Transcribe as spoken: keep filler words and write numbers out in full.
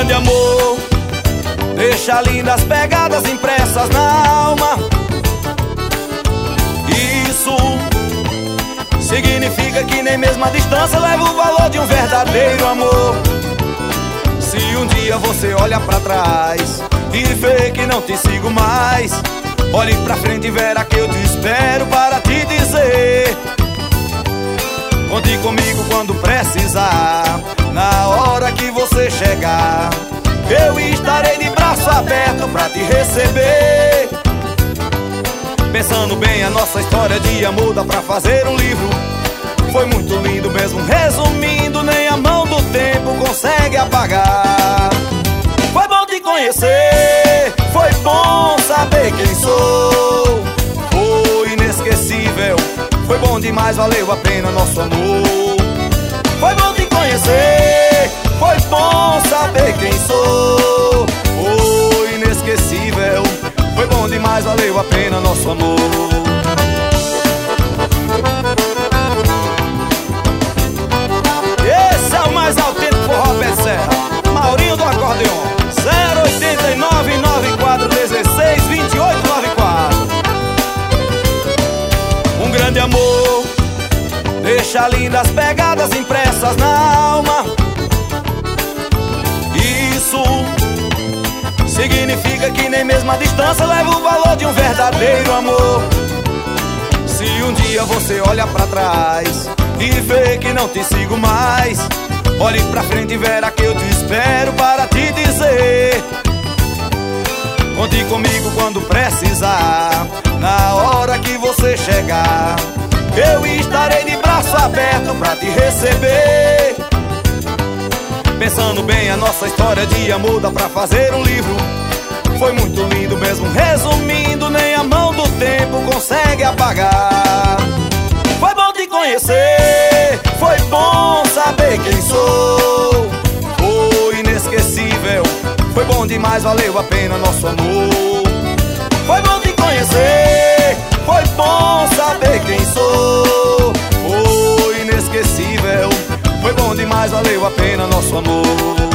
grande amor deixa lindas pegadas impressas na alma. Isso significa que nem mesmo a distância leva o valor de um verdadeiro amor. Se um dia você olha pra trás e vê que não te sigo mais, olhe pra frente e verá que eu te espero para te dizer: conte comigo quando precisar, na hora que você chegar, eu estarei de braço aberto pra te receber. Pensando bem, a nossa história de amor dá pra fazer um livro. Foi muito lindo mesmo, resumindo, nem a mão do tempo consegue apagar. Foi bom te conhecer, foi bom saber quem sou. Foi inesquecível, foi bom demais, valeu a pena nosso amor. Foi bom te conhecer, foi bom saber quem sou. Foi inesquecível, foi bom demais, valeu a pena nosso amor. Esse é o mais autêntico forró pé de serra, Maurinho do acordeon. Zero oitenta e nove, nove quatro um seis, vinte e oito noventa e quatro. Um grande amor deixa lindas pegadas impressas na alma. Isso significa que nem mesmo a distância leva o valor de um verdadeiro amor. Se um dia você olha pra trás e vê que não te sigo mais, olhe pra frente e verá que eu te espero para te dizer: conte comigo quando precisar, na hora que você chegar, eu estarei de braço aberto pra te receber. Pensando bem, a nossa história de amor dá pra fazer um livro. Foi muito lindo mesmo, resumindo, nem a mão do tempo consegue apagar. Foi bom te conhecer, foi bom saber quem sou. Foi inesquecível, foi bom demais, valeu a pena nosso amor. Foi bom te conhecer, foi bom saber quem sou. Foi inesquecível, foi bom demais, valeu a pena nosso amor.